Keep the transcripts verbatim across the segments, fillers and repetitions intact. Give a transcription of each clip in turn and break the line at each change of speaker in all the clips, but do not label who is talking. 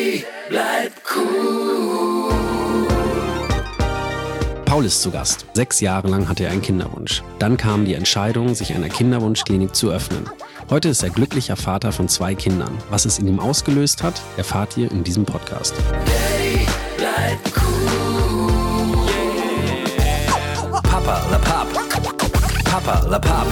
Daddy, bleib cool.
Paul ist zu Gast. Sechs Jahre lang hatte er einen Kinderwunsch. Dann kam die Entscheidung, sich einer Kinderwunschklinik zu öffnen. Heute ist er glücklicher Vater von zwei Kindern. Was es in ihm ausgelöst hat, erfahrt ihr in diesem Podcast.
Daddy, bleib cool. Yeah. Papa la Papp. Papa la Papp.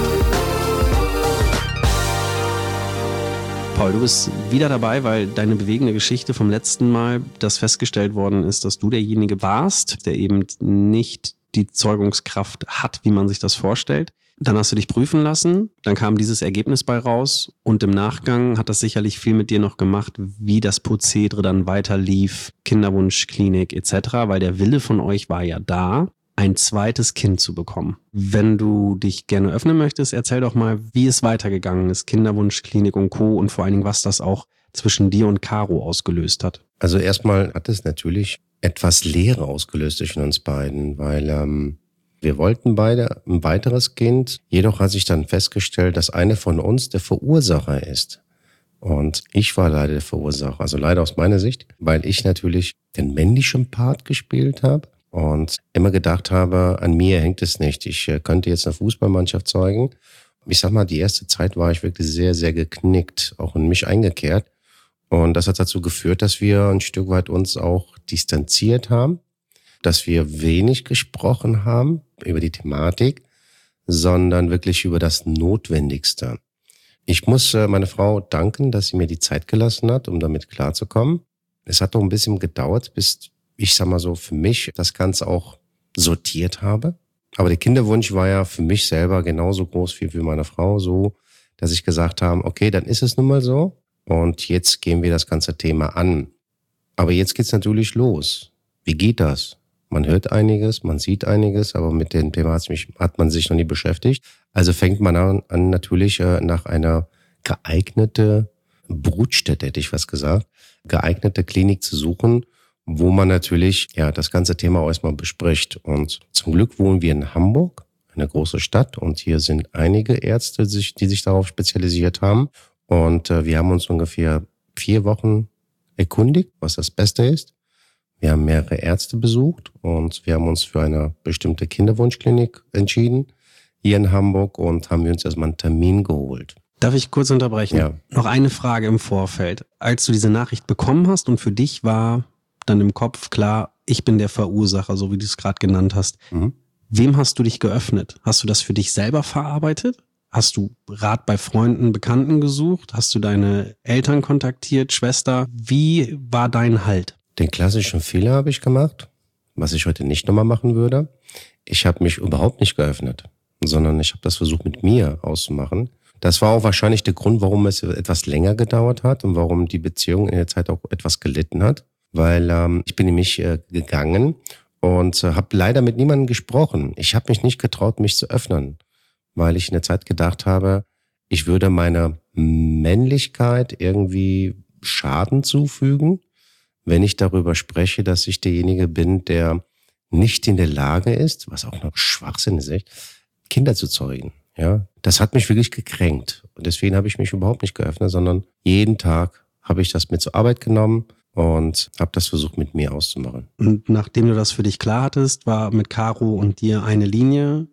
Paul, du bist wieder dabei, weil deine bewegende Geschichte vom letzten Mal, dass festgestellt worden ist, dass du derjenige warst, der eben nicht die Zeugungskraft hat, wie man sich das vorstellt. Dann hast du dich prüfen lassen, dann kam dieses Ergebnis bei raus und im Nachgang hat das sicherlich viel mit dir noch gemacht, wie das Prozedere dann weiter lief, Kinderwunschklinik et cetera, weil der Wille von euch war ja da, ein zweites Kind zu bekommen. Wenn du dich gerne öffnen möchtest, erzähl doch mal, wie es weitergegangen ist, Kinderwunschklinik und Co. und vor allen Dingen, was das auch zwischen dir und Caro ausgelöst hat.
Also erstmal hat es natürlich etwas Leere ausgelöst zwischen uns beiden, weil ähm, wir wollten beide ein weiteres Kind. Jedoch hat sich dann festgestellt, dass eine von uns der Verursacher ist. Und ich war leider der Verursacher, also leider aus meiner Sicht, weil ich natürlich den männlichen Part gespielt habe und immer gedacht habe, an mir hängt es nicht. Ich äh, könnte jetzt eine Fußballmannschaft zeugen. Ich sag mal, die erste Zeit war ich wirklich sehr, sehr geknickt, auch in mich eingekehrt. Und das hat dazu geführt, dass wir ein Stück weit uns auch distanziert haben, dass wir wenig gesprochen haben über die Thematik, sondern wirklich über das Notwendigste. Ich muss äh, meine Frau danken, dass sie mir die Zeit gelassen hat, um damit klarzukommen. Es hat doch ein bisschen gedauert, bis ich sag mal so, für mich das Ganze auch sortiert habe. Aber der Kinderwunsch war ja für mich selber genauso groß wie für meine Frau, so, dass ich gesagt habe, okay, dann ist es nun mal so und jetzt gehen wir das ganze Thema an. Aber jetzt geht's natürlich los. Wie geht das? Man hört einiges, man sieht einiges, aber mit dem Thema hat, mich, hat man sich noch nie beschäftigt. Also fängt man an, an natürlich äh, nach einer geeignete Brutstätte, hätte ich was gesagt, geeignete Klinik zu suchen, wo man natürlich ja das ganze Thema auch erstmal bespricht. Und zum Glück wohnen wir in Hamburg, eine große Stadt, und hier sind einige Ärzte, die sich, die sich darauf spezialisiert haben. Und äh, wir haben uns ungefähr vier Wochen erkundigt, was das Beste ist. Wir haben mehrere Ärzte besucht und wir haben uns für eine bestimmte Kinderwunschklinik entschieden, hier in Hamburg, und haben wir uns erstmal einen Termin geholt.
Darf ich kurz unterbrechen?
Ja.
Noch eine Frage im Vorfeld. Als du diese Nachricht bekommen hast und für dich war dann im Kopf klar, ich bin der Verursacher, so wie du es gerade genannt hast.
Mhm.
Wem hast du dich geöffnet? Hast du das für dich selber verarbeitet? Hast du Rat bei Freunden, Bekannten gesucht? Hast du deine Eltern kontaktiert, Schwester? Wie war dein Halt?
Den klassischen Fehler habe ich gemacht, was ich heute nicht nochmal machen würde. Ich habe mich überhaupt nicht geöffnet, sondern ich habe das versucht mit mir auszumachen. Das war auch wahrscheinlich der Grund, warum es etwas länger gedauert hat und warum die Beziehung in der Zeit auch etwas gelitten hat. Weil ähm, ich bin in mich äh, gegangen und äh, habe leider mit niemandem gesprochen. Ich habe mich nicht getraut, mich zu öffnen, weil ich in der Zeit gedacht habe, ich würde meiner Männlichkeit irgendwie Schaden zufügen, wenn ich darüber spreche, dass ich derjenige bin, der nicht in der Lage ist, was auch noch Schwachsinn ist, echt, Kinder zu zeugen. Ja, das hat mich wirklich gekränkt. Und deswegen habe ich mich überhaupt nicht geöffnet, sondern jeden Tag habe ich das mit zur Arbeit genommen und habe das versucht, mit mir auszumachen.
Und nachdem du das für dich klar hattest, war mit Caro und dir eine Linie,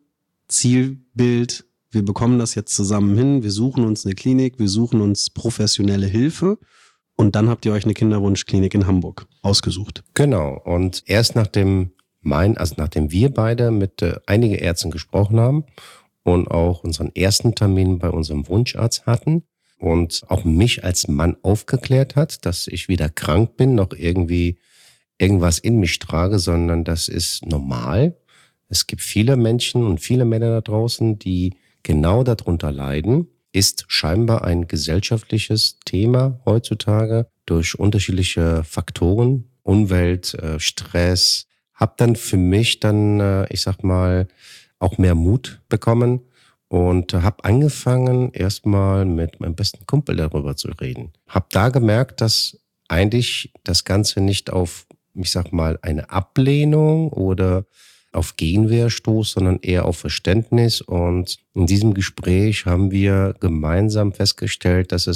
Zielbild, wir bekommen das jetzt zusammen hin, wir suchen uns eine Klinik, wir suchen uns professionelle Hilfe, und dann habt ihr euch eine Kinderwunschklinik in Hamburg ausgesucht.
Genau, und erst nachdem mein, also nachdem wir beide mit äh, einigen Ärzten gesprochen haben und auch unseren ersten Termin bei unserem Wunscharzt hatten und auch mich als Mann aufgeklärt hat, dass ich weder krank bin noch irgendwie irgendwas in mich trage, sondern das ist normal. Es gibt viele Menschen und viele Männer da draußen, die genau darunter leiden. Ist scheinbar ein gesellschaftliches Thema heutzutage durch unterschiedliche Faktoren, Umwelt, äh, Stress. Hab dann für mich dann, äh, ich sag mal, auch mehr Mut bekommen und habe angefangen, erstmal mit meinem besten Kumpel darüber zu reden. Hab da gemerkt, dass eigentlich das Ganze nicht auf, ich sag mal, eine Ablehnung oder auf Gegenwehr stoßt, sondern eher auf Verständnis. Und in diesem Gespräch haben wir gemeinsam festgestellt, dass es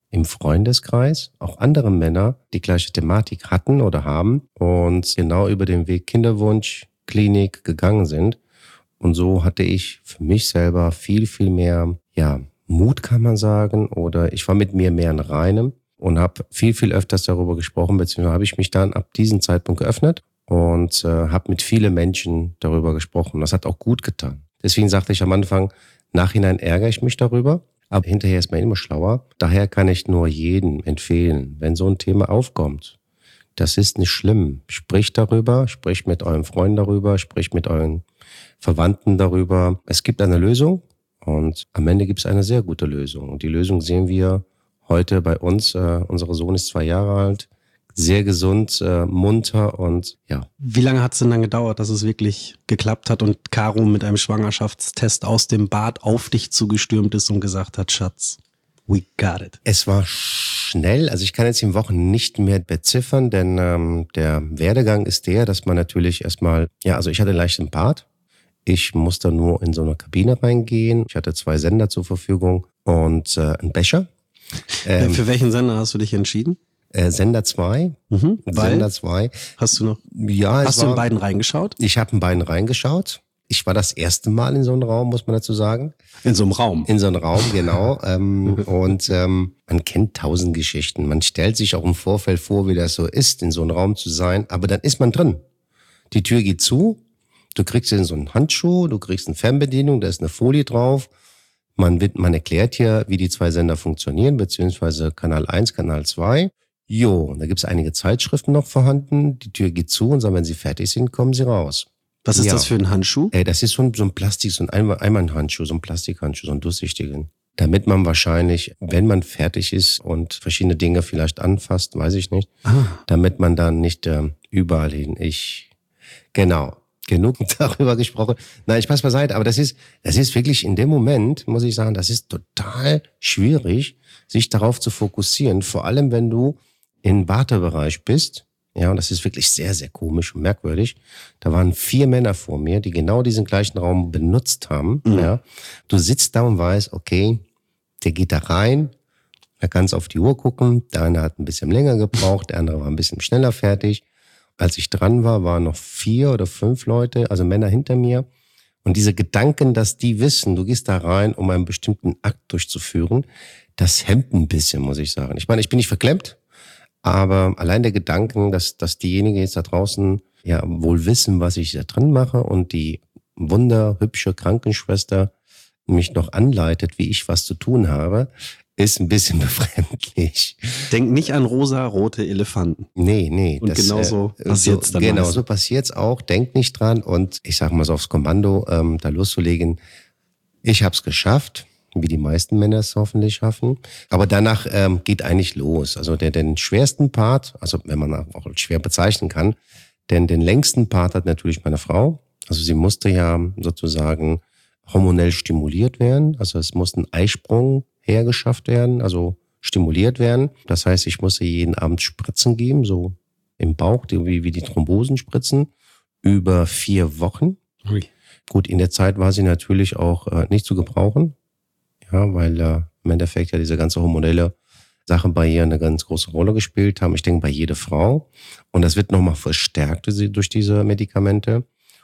im Freundeskreis auch andere Männer die gleiche Thematik hatten oder haben und genau über den Weg Kinderwunsch, Klinik gegangen sind. Und so hatte ich für mich selber viel, viel mehr, ja, Mut kann man sagen, oder ich war mit mir mehr in Reinem und habe viel, viel öfters darüber gesprochen, beziehungsweise habe ich mich dann ab diesem Zeitpunkt geöffnet und äh, habe mit vielen Menschen darüber gesprochen. Das hat auch gut getan. Deswegen sagte ich am Anfang, nachhinein ärgere ich mich darüber, aber hinterher ist man immer schlauer. Daher kann ich nur jedem empfehlen, wenn so ein Thema aufkommt, das ist nicht schlimm. Spricht darüber, spricht mit euren Freunden darüber, spricht mit euren Verwandten darüber. Es gibt eine Lösung und am Ende gibt es eine sehr gute Lösung. Und die Lösung sehen wir heute bei uns. Äh, unser Sohn ist zwei Jahre alt, sehr gesund, äh, munter und ja.
Wie lange hat es denn dann gedauert, dass es wirklich geklappt hat und Caro mit einem Schwangerschaftstest aus dem Bad auf dich zugestürmt ist und gesagt hat, Schatz, we got it?
Es war schnell, also ich kann jetzt die Wochen nicht mehr beziffern, denn ähm, der Werdegang ist der, dass man natürlich erstmal, ja, also ich hatte einen leichten Part. Ich musste nur in so eine Kabine reingehen. Ich hatte zwei Sender zur Verfügung und äh, einen Becher. Ähm,
Für welchen Sender hast du dich entschieden?
Äh, Sender zwei.
Mhm,
Sender zwei.
Hast du noch?
Ja,
Hast
es
du
war,
in beiden reingeschaut?
Ich habe in beiden reingeschaut. Ich war das erste Mal in so einem Raum, muss man dazu sagen.
In so einem Raum?
In so einem Raum, genau. ähm, und ähm, man kennt tausend Geschichten. Man stellt sich auch im Vorfeld vor, wie das so ist, in so einem Raum zu sein. Aber dann ist man drin. Die Tür geht zu. Du kriegst so einen Handschuh, du kriegst eine Fernbedienung, da ist eine Folie drauf. Man, wird, man erklärt hier, wie die zwei Sender funktionieren, beziehungsweise Kanal eins, Kanal zwei. Jo, da gibt es einige Zeitschriften noch vorhanden. Die Tür geht zu und sagt, wenn sie fertig sind, kommen sie raus.
Was ist
ja.
das für ein Handschuh?
Ey, das ist so ein, so ein Plastik, so ein Einmal-Handschuh, so ein Plastikhandschuh, so ein durchsichtigen. Damit man wahrscheinlich, wenn man fertig ist und verschiedene Dinge vielleicht anfasst, weiß ich nicht,
Ah.
damit man dann nicht äh, überall hin. Ich, genau. Genug darüber gesprochen. Nein, Spaß beiseite, aber das ist, das ist wirklich in dem Moment, muss ich sagen, das ist total schwierig, sich darauf zu fokussieren. Vor allem, wenn du im Wartebereich bist. Ja, und das ist wirklich sehr, sehr komisch und merkwürdig. Da waren vier Männer vor mir, die genau diesen gleichen Raum benutzt haben. Mhm. Ja, du sitzt da und weißt, okay, der geht da rein, da kannst auf die Uhr gucken. Der eine hat ein bisschen länger gebraucht, der andere war ein bisschen schneller fertig. Als ich dran war, waren noch vier oder fünf Leute, also Männer hinter mir. Und diese Gedanken, dass die wissen, du gehst da rein, um einen bestimmten Akt durchzuführen, das hemmt ein bisschen, muss ich sagen. Ich meine, ich bin nicht verklemmt, aber allein der Gedanken, dass, dass diejenigen jetzt da draußen ja wohl wissen, was ich da drin mache und die wunderhübsche Krankenschwester mich noch anleitet, wie ich was zu tun habe, ist ein bisschen befremdlich.
Denk nicht an rosa-rote Elefanten.
Nee, nee.
Und
das,
genau so
äh,
passiert's
so,
dann.
Genau,
meistens.
so passiert's auch. Denk nicht dran und ich sag mal so aufs Kommando, ähm, da loszulegen. Ich hab's geschafft, wie die meisten Männer es hoffentlich schaffen. Aber danach ähm, geht eigentlich los. Also der, den schwersten Part, also wenn man auch schwer bezeichnen kann, denn den längsten Part hat natürlich meine Frau. Also sie musste ja sozusagen hormonell stimuliert werden. Also es musste ein Eisprung hergeschafft werden, also stimuliert werden. Das heißt, ich musste jeden Abend Spritzen geben, so im Bauch, wie, wie die Thrombosenspritzen, über vier Wochen.
Ui.
Gut, in der Zeit war sie natürlich auch äh, nicht zu gebrauchen, ja, weil äh, im Endeffekt ja diese ganze hormonelle Sachen bei ihr eine ganz große Rolle gespielt haben. Ich denke, bei jeder Frau. Und das wird nochmal verstärkt durch diese Medikamente.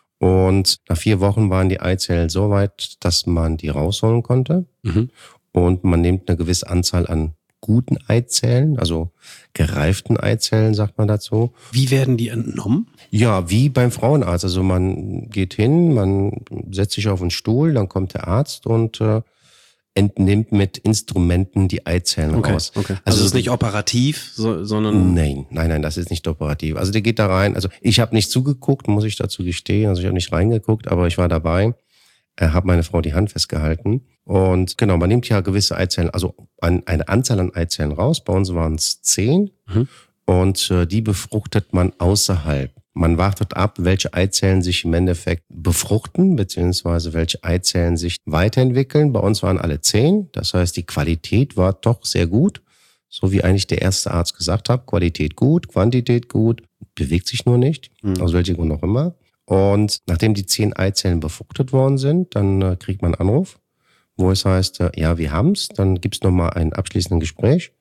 Und nach vier Wochen waren die Eizellen so weit, dass man die rausholen konnte.
Mhm.
Und man nimmt eine gewisse Anzahl an guten Eizellen, also gereiften Eizellen, sagt man dazu.
Wie werden die entnommen?
Ja, wie beim Frauenarzt. Also man geht hin, man setzt sich auf einen Stuhl, dann kommt der Arzt und äh, entnimmt mit Instrumenten die Eizellen
Okay,
raus.
okay. Also es ist nicht operativ, so, sondern...
Nein, nein, nein, das ist nicht operativ. Also der geht da rein. Also ich habe nicht zugeguckt, muss ich dazu gestehen. Also ich habe nicht reingeguckt, aber ich war dabei. Er hat meine Frau die Hand festgehalten. Und genau, man nimmt ja gewisse Eizellen, also eine Anzahl an Eizellen raus. Bei uns waren es zehn. Mhm. Und äh, die befruchtet man außerhalb. Man wartet ab, welche Eizellen sich im Endeffekt befruchten, beziehungsweise welche Eizellen sich weiterentwickeln. Bei uns waren alle zehn. Das heißt, die Qualität war doch sehr gut. So wie eigentlich der erste Arzt gesagt hat. Qualität gut, Quantität gut, bewegt sich nur nicht. Mhm. Aus welchem Grund auch immer. Und nachdem die zehn Eizellen befruchtet worden sind, dann äh, kriegt man einen Anruf, wo es heißt, äh, ja, wir haben's. Dann gibt's nochmal ein abschließendes Gespräch.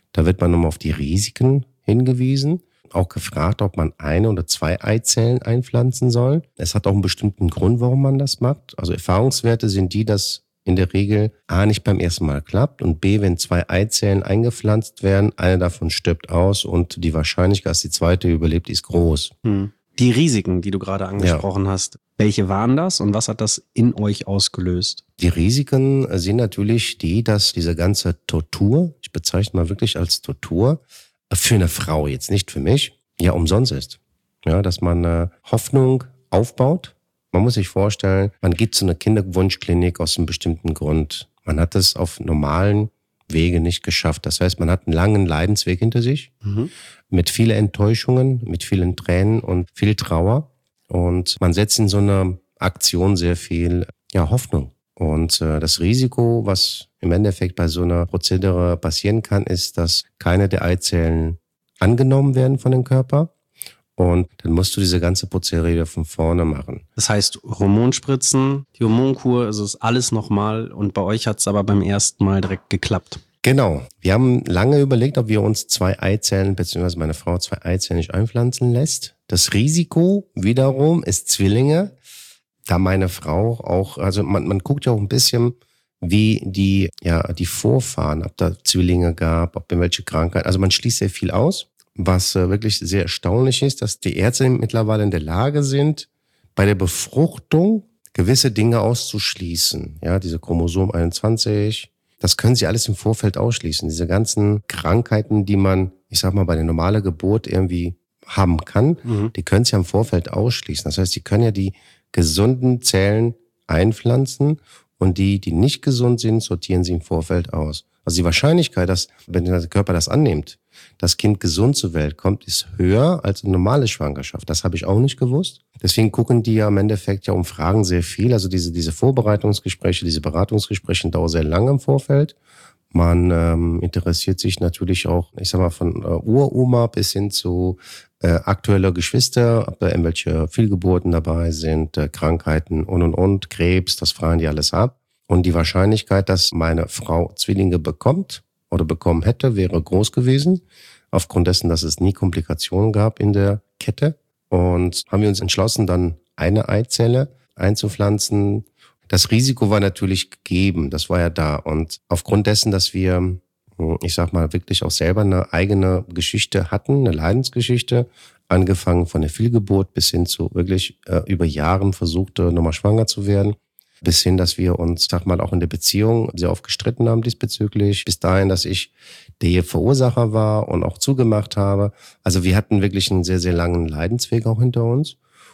Da wird man nochmal auf die Risiken hingewiesen. Auch gefragt, ob man eine oder zwei Eizellen einpflanzen soll. Es hat auch einen bestimmten Grund, warum man das macht. Also Erfahrungswerte sind die, dass in der Regel A nicht beim ersten Mal klappt und B, wenn zwei Eizellen eingepflanzt werden, eine davon stirbt aus und die Wahrscheinlichkeit, dass die zweite überlebt, ist groß.
Hm. Die Risiken, die du gerade angesprochen ja. hast, welche waren das und was hat das in euch ausgelöst?
Die Risiken sind natürlich die, dass diese ganze Tortur, ich bezeichne mal wirklich als Tortur, für eine Frau, jetzt nicht für mich, ja umsonst ist. Ja, dass man eine Hoffnung aufbaut. Man muss sich vorstellen, man geht zu einer Kinderwunschklinik aus einem bestimmten Grund. Man hat es auf normalen Wege nicht geschafft. Das heißt, man hat einen langen Leidensweg hinter sich, mhm. mit vielen Enttäuschungen, mit vielen Tränen und viel Trauer. Und man setzt in so einer Aktion sehr viel ja, Hoffnung. Und äh, das Risiko, was im Endeffekt bei so einer Prozedere passieren kann, ist, dass keine der Eizellen angenommen werden von dem Körper. Und dann musst du diese ganze Prozedere wieder von vorne machen.
Das heißt, Hormonspritzen, die Hormonkur, also ist alles nochmal. Und bei euch hat es aber beim ersten Mal direkt geklappt.
Genau. Wir haben lange überlegt, ob wir uns zwei Eizellen, beziehungsweise meine Frau zwei Eizellen nicht einpflanzen lässt. Das Risiko wiederum ist Zwillinge. Da meine Frau auch, also man, man guckt ja auch ein bisschen, wie die, ja, die Vorfahren, ob da Zwillinge gab, ob irgendwelche Krankheiten. Also man schließt sehr viel aus. Was äh, wirklich sehr erstaunlich ist, dass die Ärzte mittlerweile in der Lage sind, bei der Befruchtung gewisse Dinge auszuschließen. Ja, diese Chromosom einundzwanzig, das können sie alles im Vorfeld ausschließen. Diese ganzen Krankheiten, die man, ich sag mal, bei der normalen Geburt irgendwie haben kann, mhm. die können sie ja im Vorfeld ausschließen. Das heißt, sie können ja die gesunden Zellen einpflanzen und die, die nicht gesund sind, sortieren sie im Vorfeld aus. Also die Wahrscheinlichkeit, dass, wenn der Körper das annimmt, das Kind gesund zur Welt kommt, ist höher als eine normale Schwangerschaft. Das habe ich auch nicht gewusst. Deswegen gucken die ja im Endeffekt ja um Fragen sehr viel. Also diese, diese Vorbereitungsgespräche, diese Beratungsgespräche dauern sehr lange im Vorfeld. Man ähm, interessiert sich natürlich auch, ich sag mal, von äh, Uroma bis hin zu äh, aktueller Geschwister, ob da irgendwelche Fehlgeburten dabei sind, äh, Krankheiten und und und, Krebs, das fragen die alles ab. Und die Wahrscheinlichkeit, dass meine Frau Zwillinge bekommt oder bekommen hätte, wäre groß gewesen. Aufgrund dessen, dass es nie Komplikationen gab in der Kette. Und haben wir uns entschlossen, dann eine Eizelle einzupflanzen. Das Risiko war natürlich gegeben, das war ja da. Und aufgrund dessen, dass wir, ich sag mal, wirklich auch selber eine eigene Geschichte hatten, eine Leidensgeschichte, angefangen von der Fehlgeburt bis hin zu wirklich äh, über Jahren versuchte, nochmal schwanger zu werden, bis hin, dass wir uns, sag mal, auch in der Beziehung sehr oft gestritten haben diesbezüglich, bis dahin, dass ich der Verursacher war und auch zugemacht habe. Also wir hatten wirklich einen sehr, sehr langen Leidensweg auch hinter uns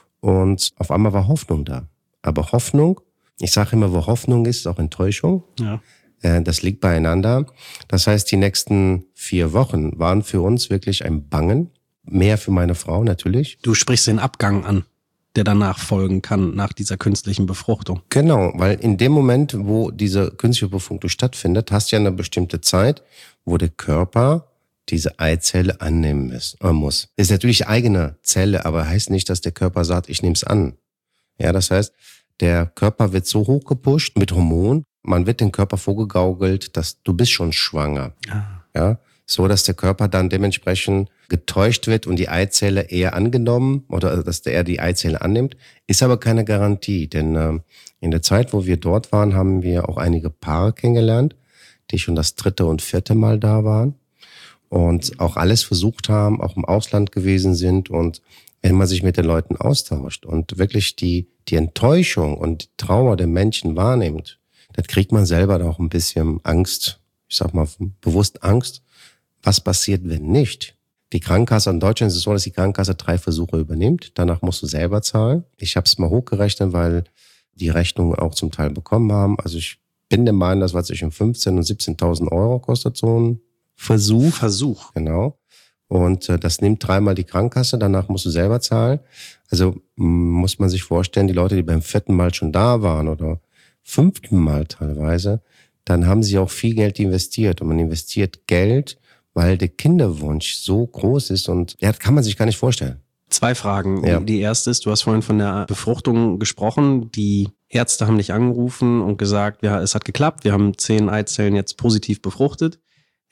und auf einmal war Hoffnung da. Aber Hoffnung, ich sage immer, wo Hoffnung ist, ist auch Enttäuschung. Ja. Das liegt beieinander. Das heißt, die nächsten vier Wochen waren für uns wirklich ein Bangen. Mehr für meine Frau natürlich.
Du sprichst den Abgang an, der danach folgen kann, nach dieser künstlichen Befruchtung.
Genau, weil in dem Moment, wo diese künstliche Befruchtung stattfindet, hast du ja eine bestimmte Zeit, wo der Körper diese Eizelle annehmen muss. Ist natürlich eigene Zelle, aber heißt nicht, dass der Körper sagt, ich nehme es an. Ja, das heißt, der Körper wird so hoch gepusht mit Hormonen, man wird dem Körper vorgegaukelt, dass du bist schon schwanger. Ah. Ja, so dass der Körper dann dementsprechend getäuscht wird und die Eizelle eher angenommen oder dass er die Eizelle annimmt, ist aber keine Garantie. Denn äh, in der Zeit, wo wir dort waren, haben wir auch einige Paare kennengelernt, die schon das dritte und vierte Mal da waren und auch alles versucht haben, auch im Ausland gewesen sind. Und wenn man sich mit den Leuten austauscht und wirklich die, die Enttäuschung und die Trauer der Menschen wahrnimmt, dann kriegt man selber auch ein bisschen Angst, ich sag mal bewusst Angst. Was passiert, wenn nicht? Die Krankenkasse in Deutschland ist es so, dass die Krankenkasse drei Versuche übernimmt. Danach musst du selber zahlen. Ich habe es mal hochgerechnet, weil die Rechnungen auch zum Teil bekommen haben. Also ich bin der Meinung, das war zwischen fünfzehntausend und siebzehntausend Euro kostet so ein Versuch.
Versuch.
Genau. Und äh, das nimmt dreimal die Krankenkasse. Danach musst du selber zahlen. Also muss man sich vorstellen, die Leute, die beim vierten Mal schon da waren oder fünften Mal teilweise, dann haben sie auch viel Geld investiert. Und man investiert Geld, weil der Kinderwunsch so groß ist und ja, das kann man sich gar nicht vorstellen.
Zwei Fragen.
Ja.
Die erste ist, du hast vorhin von der Befruchtung gesprochen. Die Ärzte haben dich angerufen und gesagt, ja, es hat geklappt. Wir haben zehn Eizellen jetzt positiv befruchtet.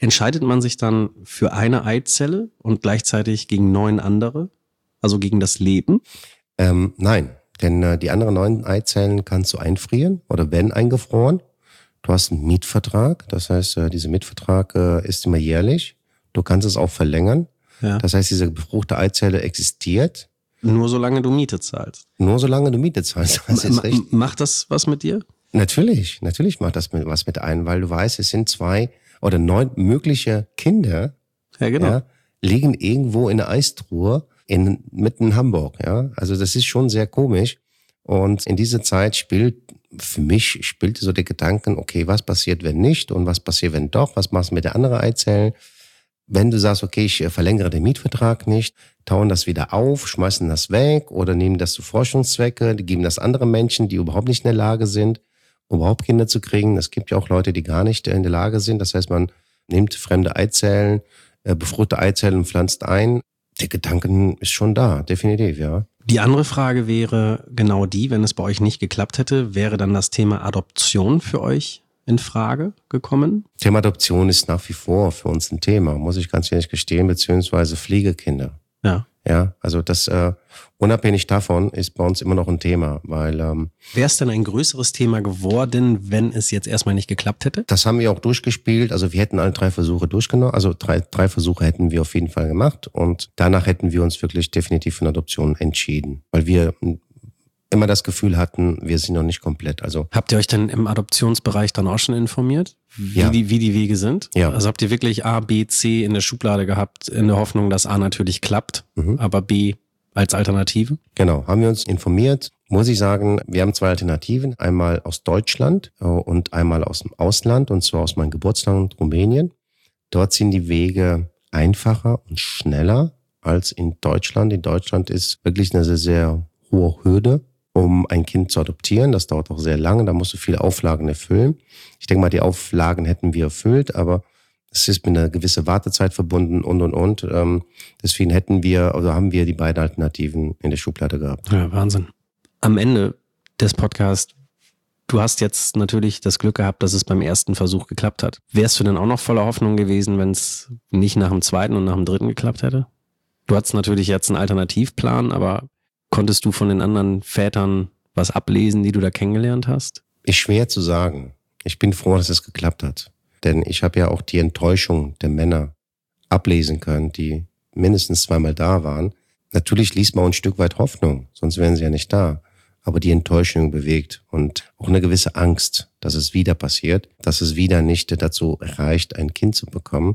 Entscheidet man sich dann für eine Eizelle und gleichzeitig gegen neun andere? Also gegen das Leben?
Ähm, nein, denn äh, die anderen neun Eizellen kannst du einfrieren oder werden eingefroren. Du hast einen Mietvertrag, das heißt, äh, dieser Mietvertrag äh, ist immer jährlich. Du kannst es auch verlängern.
Ja.
Das heißt, diese befruchtete Eizelle existiert.
Nur solange du Miete zahlst.
Nur solange du Miete zahlst. Das ist
Ma-
richtig.
Macht das was mit dir?
Natürlich, natürlich macht das mit, was mit ein, weil du weißt, es sind zwei oder neun mögliche Kinder,
Ja, genau.
ja, liegen irgendwo in der Eistruhe in, mitten in Hamburg. Ja, also das ist schon sehr komisch. Und in dieser Zeit spielt, für mich spielte so der Gedanken, okay, was passiert, wenn nicht? Und was passiert, wenn doch? Was machst du mit der anderen Eizellen? Wenn du sagst, okay, ich verlängere den Mietvertrag nicht, tauen das wieder auf, schmeißen das weg oder nehmen das zu Forschungszwecke, die geben das andere Menschen, die überhaupt nicht in der Lage sind, überhaupt Kinder zu kriegen. Es gibt ja auch Leute, die gar nicht in der Lage sind. Das heißt, man nimmt fremde Eizellen, befruchtete Eizellen und pflanzt ein. Der Gedanken ist schon da, definitiv, ja.
Die andere Frage wäre genau die, wenn es bei euch nicht geklappt hätte, wäre dann das Thema Adoption für euch in Frage gekommen?
Thema Adoption ist nach wie vor für uns ein Thema, muss ich ganz ehrlich gestehen, beziehungsweise Pflegekinder.
Ja.
Ja, also das äh, unabhängig davon ist bei uns immer noch ein Thema, weil ähm,
wäre es denn ein größeres Thema geworden, wenn es jetzt erstmal nicht geklappt hätte?
Das haben wir auch durchgespielt. Also wir hätten alle drei Versuche durchgenommen. Also drei, drei Versuche hätten wir auf jeden Fall gemacht und danach hätten wir uns wirklich definitiv für eine Adoption entschieden, weil wir immer das Gefühl hatten, wir sind noch nicht komplett. Also
habt ihr euch denn im Adoptionsbereich dann auch schon informiert, wie,
ja.
die, wie die Wege sind?
Ja.
Also habt ihr wirklich A, B, C in der Schublade gehabt, in der Hoffnung, dass A natürlich klappt, mhm. aber B als Alternative?
Genau, haben wir uns informiert. Muss ich sagen, wir haben zwei Alternativen. Einmal aus Deutschland und einmal aus dem Ausland, und zwar aus meinem Geburtsland Rumänien. Dort sind die Wege einfacher und schneller als in Deutschland. In Deutschland ist wirklich eine sehr, sehr hohe Hürde, um ein Kind zu adoptieren. Das dauert auch sehr lange, da musst du viele Auflagen erfüllen. Ich denke mal, die Auflagen hätten wir erfüllt, aber es ist mit einer gewissen Wartezeit verbunden und, und, und. Ähm, deswegen hätten wir, oder haben wir die beiden Alternativen in der Schublade gehabt.
Ja, Wahnsinn. Am Ende des Podcasts, du hast jetzt natürlich das Glück gehabt, dass es beim ersten Versuch geklappt hat. Wärst du denn auch noch voller Hoffnung gewesen, wenn es nicht nach dem zweiten und nach dem dritten geklappt hätte? Du hattest natürlich jetzt einen Alternativplan, aber konntest du von den anderen Vätern was ablesen, die du da kennengelernt hast?
Ist schwer zu sagen. Ich bin froh, dass es geklappt hat. Denn ich habe ja auch die Enttäuschung der Männer ablesen können, die mindestens zweimal da waren. Natürlich liest man ein Stück weit Hoffnung, sonst wären sie ja nicht da. Aber die Enttäuschung bewegt und auch eine gewisse Angst, dass es wieder passiert, dass es wieder nicht dazu reicht, ein Kind zu bekommen.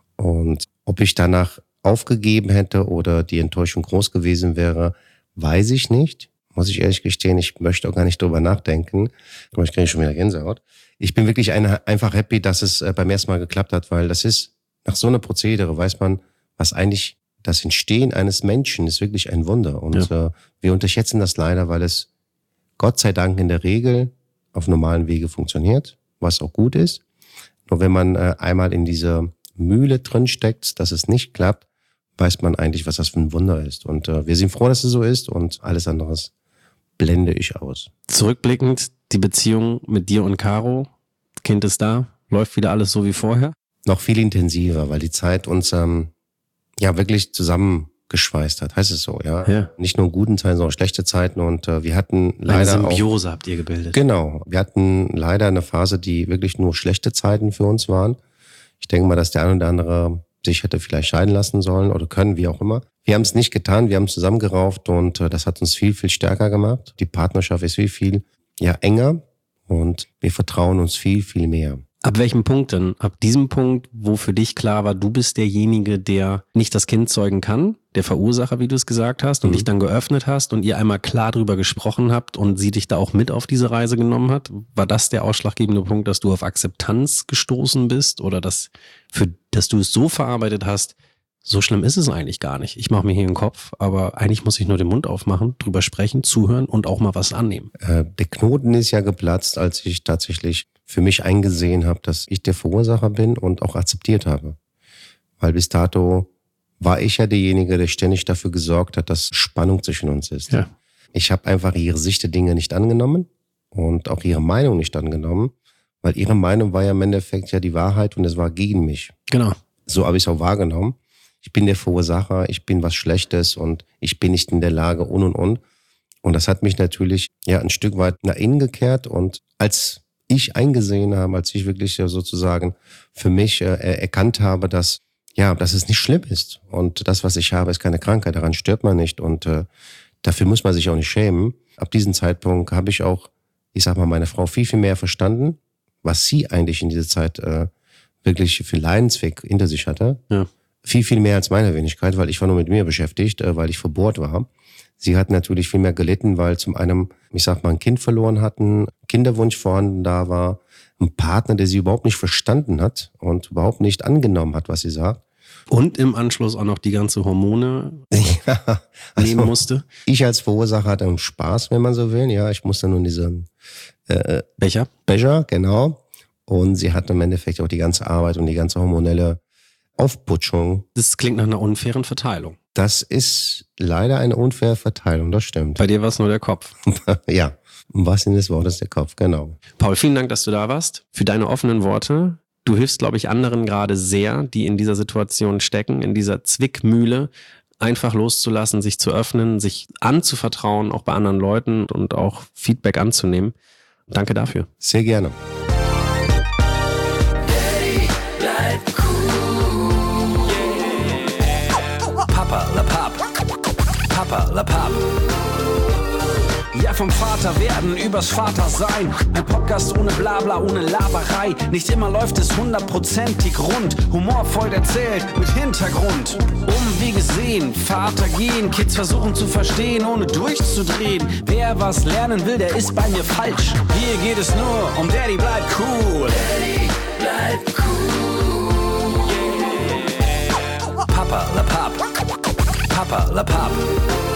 Und ob ich danach aufgegeben hätte oder die Enttäuschung groß gewesen wäre, weiß ich nicht, muss ich ehrlich gestehen. Ich möchte auch gar nicht drüber nachdenken. Ich kriege schon wieder Gänsehaut. Ich bin wirklich eine, einfach happy, dass es beim ersten Mal geklappt hat, weil das ist, nach so einer Prozedere weiß man, was eigentlich das Entstehen eines Menschen ist wirklich ein Wunder. Und ja. äh, wir unterschätzen das leider, weil es Gott sei Dank in der Regel auf normalen Wege funktioniert, was auch gut ist. Nur wenn man äh, einmal in dieser Mühle drin steckt, dass es nicht klappt, weiß man eigentlich, was das für ein Wunder ist. Und äh, wir sind froh, dass es so ist, und alles andere blende ich aus.
Zurückblickend, die Beziehung mit dir und Caro, Kind ist da, läuft wieder alles so wie vorher?
Noch viel intensiver, weil die Zeit uns ähm, ja wirklich zusammengeschweißt hat, heißt es so, ja.
ja.
Nicht nur in guten Zeiten, sondern auch schlechte Zeiten, und äh, wir hatten leider
eine Symbiose
auch,
habt ihr gebildet.
Genau, wir hatten leider eine Phase, die wirklich nur schlechte Zeiten für uns waren. Ich denke mal, dass der ein oder andere sich hätte vielleicht scheiden lassen sollen oder können, wie auch immer. Wir haben es nicht getan, wir haben es zusammengerauft, und äh, das hat uns viel, viel stärker gemacht. Die Partnerschaft ist viel, viel ja, enger, und wir vertrauen uns viel, viel mehr.
Ab welchem Punkt denn? Ab diesem Punkt, wo für dich klar war, du bist derjenige, der nicht das Kind zeugen kann, der Verursacher, wie du es gesagt hast, und mhm. dich dann geöffnet hast und ihr einmal klar drüber gesprochen habt und sie dich da auch mit auf diese Reise genommen hat? War das der ausschlaggebende Punkt, dass du auf Akzeptanz gestoßen bist, oder dass, für, dass du es so verarbeitet hast, so schlimm ist es eigentlich gar nicht. Ich mache mir hier den Kopf, aber eigentlich muss ich nur den Mund aufmachen, drüber sprechen, zuhören und auch mal was annehmen.
Äh, der Knoten ist ja geplatzt, als ich tatsächlich für mich eingesehen habe, dass ich der Verursacher bin und auch akzeptiert habe. Weil bis dato war ich ja derjenige, der ständig dafür gesorgt hat, dass Spannung zwischen uns ist.
Ja.
Ich habe einfach ihre Sicht der Dinge nicht angenommen und auch ihre Meinung nicht angenommen, weil ihre Meinung war ja im Endeffekt ja die Wahrheit und es war gegen mich.
Genau.
So habe ich es auch wahrgenommen. Ich bin der Verursacher, ich bin was Schlechtes und ich bin nicht in der Lage und und und. Und das hat mich natürlich ja ein Stück weit nach innen gekehrt. Und als ich eingesehen habe, als ich wirklich ja sozusagen für mich äh, erkannt habe, dass ja, dass es nicht schlimm ist und das, was ich habe, ist keine Krankheit, daran stirbt man nicht und äh, dafür muss man sich auch nicht schämen. Ab diesem Zeitpunkt habe ich auch, ich sag mal, meine Frau viel, viel mehr verstanden, was sie eigentlich in dieser Zeit äh, wirklich für Leidensweg hinter sich hatte.
Ja.
Viel, viel mehr als meine Wenigkeit, weil ich war nur mit mir beschäftigt, äh, weil ich verbohrt war. Sie hat natürlich viel mehr gelitten, weil zum einen, ich sag mal, ein Kind verloren hatten, Kinderwunsch vorhanden da war, ein Partner, der sie überhaupt nicht verstanden hat und überhaupt nicht angenommen hat, was sie sagt.
Und im Anschluss auch noch die ganze Hormone
ja, also
nehmen musste.
Ich als Verursacher hatte einen Spaß, wenn man so will. Ja, ich musste nun diesen äh,
Becher.
Becher, genau. Und sie hatte im Endeffekt auch die ganze Arbeit und die ganze hormonelle Aufputschung.
Das klingt nach einer unfairen Verteilung.
Das ist leider eine unfaire Verteilung, das stimmt.
Bei dir war es nur der Kopf.
Ja, im wahrsten Sinne des Wortes der Kopf, genau.
Paul, vielen Dank, dass du da warst, für deine offenen Worte. Du hilfst, glaube ich, anderen gerade sehr, die in dieser Situation stecken, in dieser Zwickmühle, einfach loszulassen, sich zu öffnen, sich anzuvertrauen, auch bei anderen Leuten und auch Feedback anzunehmen. Danke dafür.
Sehr gerne.
Daddy, bleib cool. Yeah. Papa la Papp. Papa la Papp. Ja, vom Vater werden übers Vater sein. Ein Podcast ohne Blabla, ohne Laberei. Nicht immer läuft es hundertprozentig rund. Humorvoll erzählt, mit Hintergrund. Umwege sehen, Vater gehen. Kids versuchen zu verstehen, ohne durchzudrehen. Wer was lernen will, der ist bei mir falsch. Hier geht es nur um Daddy, bleib cool. Daddy, bleib cool. Yeah. Papa la Papp. Papa la Papp.